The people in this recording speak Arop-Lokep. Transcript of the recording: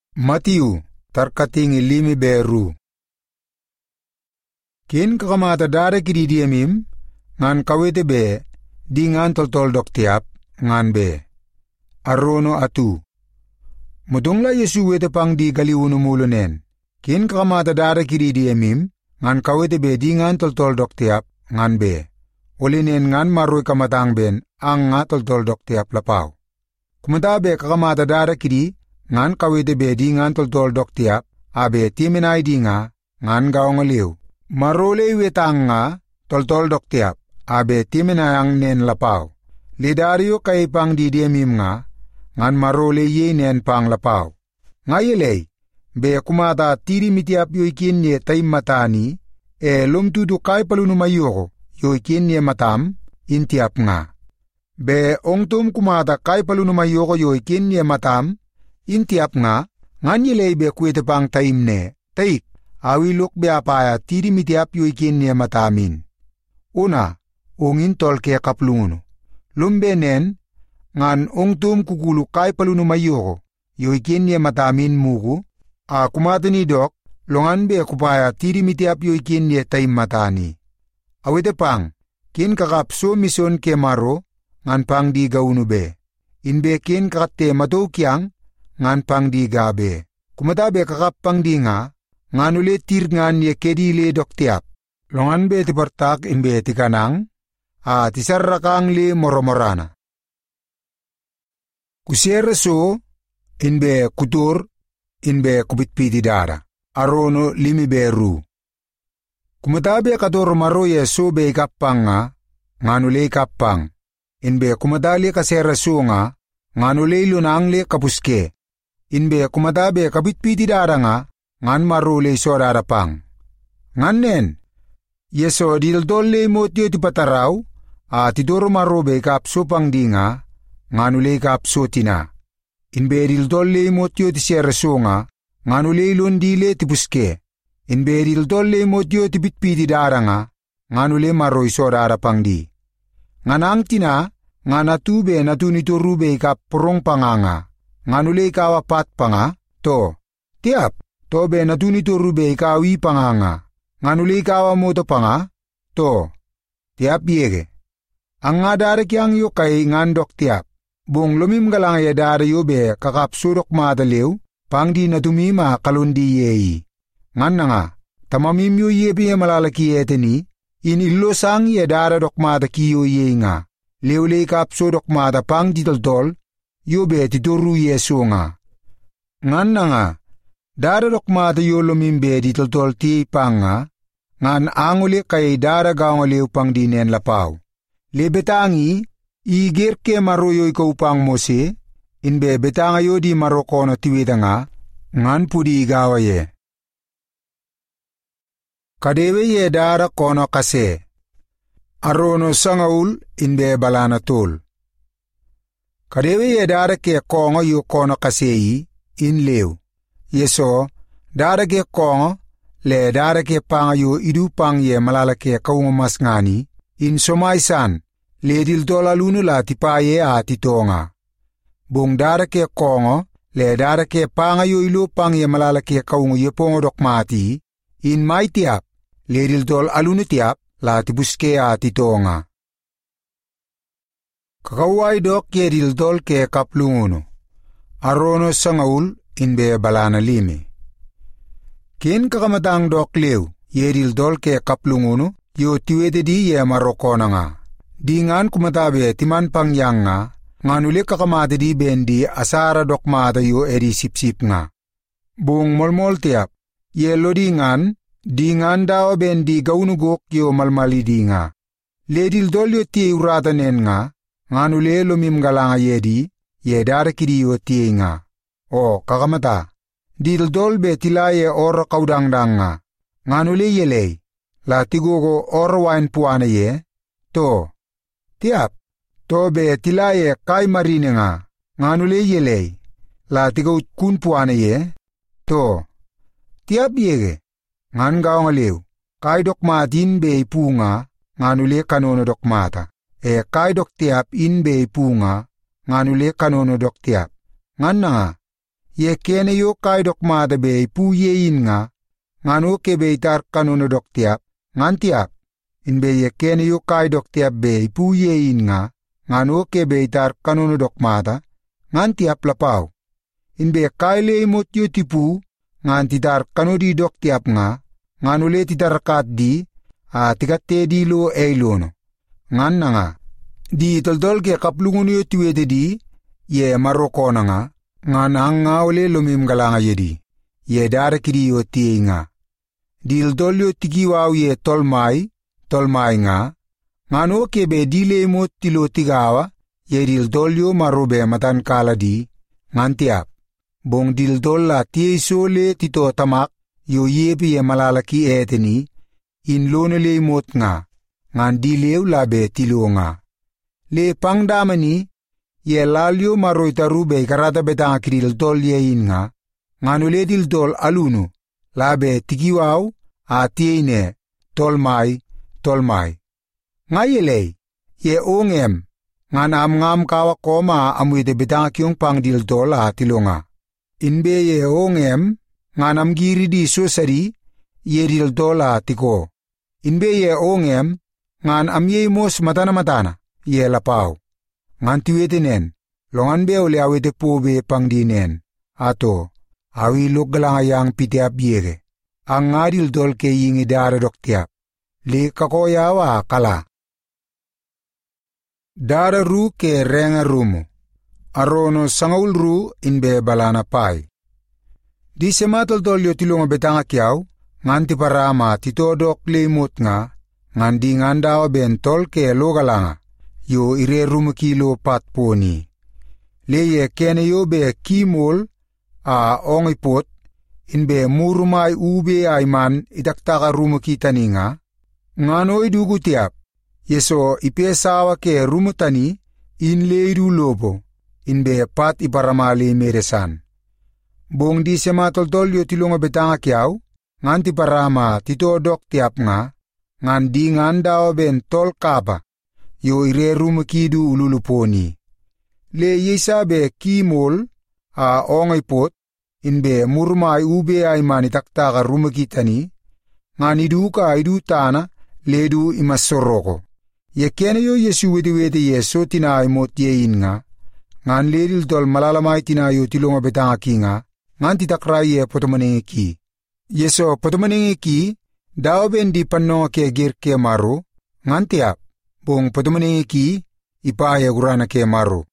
Matiyu tarkating ilimi beru. Kin kakamata dare kididiyamim ngan kawete be di ngan toltol dok tiap ngan be. Arono atu. Mudungla Yesu wete pang di galiwuno mulunen. Kin kakamata dare kididiyamim ngan kawete be di ngan toltol dok tiap ngan be. Olinen ngan maroy kamatang ben ang nga toltol dok tiap lapaw. Kumata be kakamata dare kidi ngan kawete be di ngan toltol dok tiap abe timinay di nga ngan gaong aliw. Marole wetang nga toltol dok tiap abe timinayang nen lapaw. Lidaryo kay pang didiyamim nga ngan marole ye nen pang lapaw. Ngayelay be kumata tiri mitiap yoikin ye tay matani lumtudu kay palunumayoko yoikin ye matam intiap nga. Be ongtum kumata kay palunumayoko yoikin ye matam intiap nga nganyelay be kwete pang taimne taik awilok be apaya tiri mitiap yoikin ye matamin. Una ongin tol ke kaplunguno. Lumbe nen ngan ongtum kukulu kay palunumayoko yoikin ye matamin muku kumata ni dok longan be kupaya tiri mitiap yoikin ye taim matani. Awete pang kin kakapso mison ke maro ngan pang di gauno be. Inbe kin kakate mato kyang ngan pang di gabe. Kumata be kakap pang di nga ngan ulit tir ngan ye kedi le dok tiap. Longan be ti partak inbe ti kanang ti sarrakang li moromorana. Kusera so inbe kutur inbe kubitpiti dara. Arono limi beru. Kumata be kator maro ye so be ikapang nga nganule ikapang. Inbe kumadali kasera so nga nganule lunang le kapuske. Inbe kumata be kabitpiti dara nga ngan marule so darapang. Ngan nen yeso dildole mo tiyo ti pataraw tidoro marobe kapso pang di nga nganule kapso tina. Inbe dildole mo tiyo ti seraso nga nganule lundile ti buske. Inbe dildole mo tiyo ti bitpiti dara nga nganule maroy so darapang di. Nganang tina nga natube natuniturube kapurong panganga. Nganule ikawapat panga to. Tiap to be natuniturube ikawi panganga. Nganuli kawa mo to panga? To. Tiap yege. Ang nga dare kyang yu kay ngandok tiap. Bung lumim galang ya dare yu be kakapsurok madaliw, pang di natumima kalundi yeyi. Ngan na nga, tamamim yu yebi ya malalaki eteni, inilo sang ya dare dok mada kiyo ye nga. Liwle kapsurok mada pang di toltol, yu be tituru yeso nga. Ngan na nga, dara dokmata yu lumimbe di toltol ti panga, ngan anguli kay dara gaungaliw pang dinen lapaw. Lebetangi, igir ke maruyo ikaw pang mose, inbe betangayo di marokono tiwita nga, ngan pudi igawaye. Kadewe ye dara kono kase. Arono sangaul inbe balana tol. Kadewe ye dara ke kongo yu kono kaseyi, inlew. Yeso, dara ke kongo, le dara ke panga yu idu pang ye malalake kaungumas ngani, in somaisan, le dil dola lunu la tipaye titonga. Bung dara ke kongo, le dara ke panga yu ilu pang ye malalake kaungu yepongo dokmati, in mai tiap, le dil dol alunu tiap, la tibuske titonga. Kakawai dok ye dil dol ke kaplunguno. Arono sangaul, inbe balana limi. Kin kakamatang dok liw, ye dildol ke kaplunguno, yo tiwede di ye marokona nga. Di ngan kumatabe timan pangyang nga, nganuli kakamate di bendi asara dokmata yo edi sip-sip nga. Bung molmol tiap, ye lodi ngan, di ngan dao bendi gaunugok yo malmali di nga. Le dildol yo tiye uratanen nga, nganuli lumim galanga yedi, ye dara kidi yo tiye nga. O kakamata, dildol be tilaye or kaudangdang nga. Nganuli yelay, la tigugo or wain puana ye, to. Tiap, to be tilaye kay marine nga. Nganuli yelay, la tigaw kun puana ye, to. Tiap yege, ngan gaw ngaliw, kay dokmatin be ipu nga, nganuli kanono dokmata. Kay dok tiap in be ipu nga, nganuli kanono dok tiap. Ngan na nga, ye kene yo kay dokmada be pu yein nga, ngano kebe itar kanono dok tiap, ngan tiap. Inbe ye kene yo kay dok tiap be pu yein nga, ngano kebe itar kanono dokmada, ngan tiap lapaw. Inbe kay le imot yo tipu, ngan titar kanodi dok tiap nga, ngano le titar kat di, tikate di lo eilono. Ngan na nga, di toldol ke kaplungun yo tuwede di, ye maroko na nga, ngan hanga ole lumim galanga yedi, ye dara kiri yo tiye nga. Di toldol yo tigiwaw ye tolmai nga, ngano kebe dile imot tilo tigawa, ye dildol yo marube matan kala di, ngan tiap. Bong dildol la tiye isole tito tamak, yo yepi ye malalaki eteni, in lone le imot nga, ngan dilew labe tilo nga. Le pangdamani, ye lalyo maroita rube karata betanga ki dildol ye in nga, ngano le dildol alunu, labe tigiwaw, tiye ine, tolmai. Nga yelay, ye ongem, ngan ngam kawa koma amwite betanga kiong pang dildol tilo nga. Inbe ye ongem, ngan giri di susari, ye dildol tiko. Inbe ye ongem, ngan ye mos matana, ye lapaw. Ngan tiwetinen, longan be ole awete pobe pang dinen. Ato, awi loggalangayang pitiap yege. Ang nga dildol ke yingi dara dok tiap. Le kakoyawa kala. Dara ru ke renga rumo. Arono sangaul ru inbe balana pai. Di sematol tolyo tilonga betanga kiaw, ngan ti parama titodok lemot nga, ngan di ngandawa bentol ke logalanga, yo ire rumukilo patponi. Le ye kene yo be kimol, ongipot, inbe murumay ube ayman itaktaka rumukitani nga, ngano idugu tiap, yeso ipesawa ke rumutani, inle idu lobo, inbe pat iparamali meresan. Bong di sematol yo tilonga betanga kiaw, ngan ti parama titodok tiap nga, ngan di ngandawa ben tol kaba, yo ire rumukidu ululuponi. Le yesabe kimol, ongipot, inbe murmay ube ay manitaktaka rumukitani, ngan idu tana, ledu imasoroko. Ye kene yo yesu wede yeso tina imot yein nga, ngan ledil tol malalamay tina yo tilonga betanga ki nga, ngan titakray ye potomanenge ki. Yeso potomanenge ki, daw ben di panonga ke gir ke maro, ngan tiap, bong potomanenge ki, ipaya gurana ke maro.